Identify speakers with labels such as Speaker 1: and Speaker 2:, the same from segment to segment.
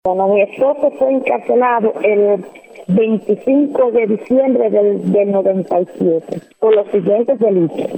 Speaker 1: Bueno, mi esposo fue encarcelado el 25 de diciembre del 97 por los siguientes delitos.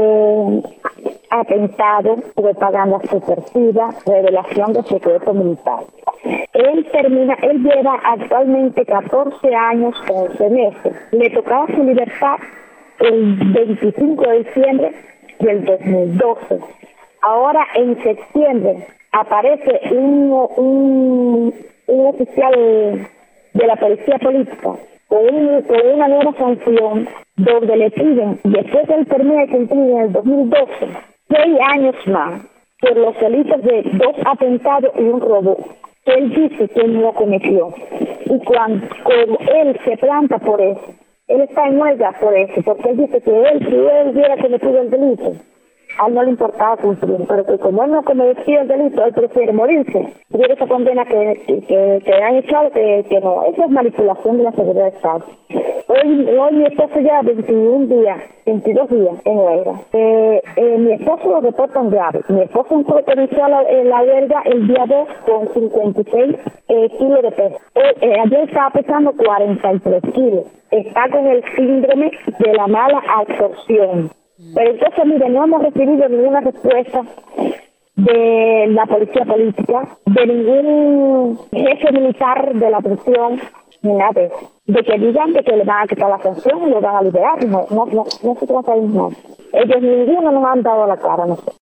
Speaker 1: Atentado, propaganda subversiva, revelación de secreto militar. Él lleva actualmente 14 años, 11 meses. Le tocaba su libertad el 25 de diciembre del 2012. Ahora en septiembre aparece un oficial de la policía política con una nueva sanción donde le piden, después del término de cumplir en el 2012, 6 años más por los delitos de 2 atentados y un robo que él dice que él no cometió. Y cuando él se planta por eso, él está en huelga por eso, porque él dice que si él hubiera cometido el delito, a él no le importaba cumplir, pero que como él no cometió el delito, él prefiere morirse. Tiene esa condena que han echado, que no. Eso es manipulación de la seguridad del Estado. Hoy mi esposo ya 22 días en huelga. Mi esposo lo reportan grave. Mi esposo comenzó la huelga el día 2 con 56 kilos de peso. Ayer estaba pesando 43 kilos. Está con el síndrome de la mala absorción. Pero entonces, mire, no hemos recibido ninguna respuesta de la policía política, de ningún jefe militar de la prisión, ni nada de eso. De que digan de que le van a quitar la sanción y lo van a liberar. No se trata de nada. Ellos ninguno nos han dado la cara, no sé.